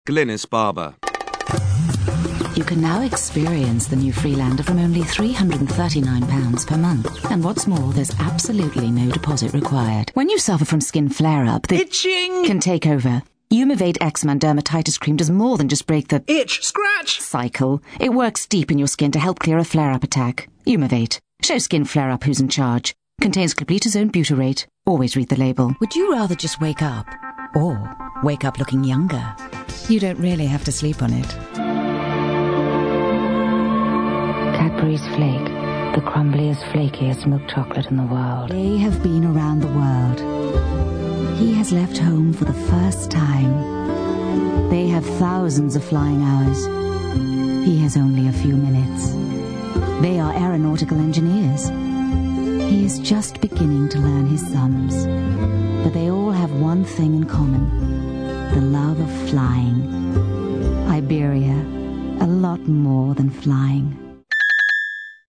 Glynis Barber. You can now experience the new Freelander from only £339 per month. And what's more, there's absolutely no deposit required. When you suffer from skin flare-up, the itching can take over. Umivate Eczema and Dermatitis Cream does more than just break the itch, scratch cycle. It works deep in your skin to help clear a flare-up attack. Umivate. Show skin flare-up who's in charge. Contains glipitazone butyrate. Always read the label. Would you rather just wake up? Or wake up looking younger? You don't really have to sleep on it. Cadbury's Flake, the crumbliest, flakiest milk chocolate in the world. They have been around the world. He has left home for the first time. They have thousands of flying hours. He has only a few minutes. They are aeronautical engineers. He is just beginning to learn his sums. But they all have one thing in common: the love of flying. Iberia, a lot more than flying.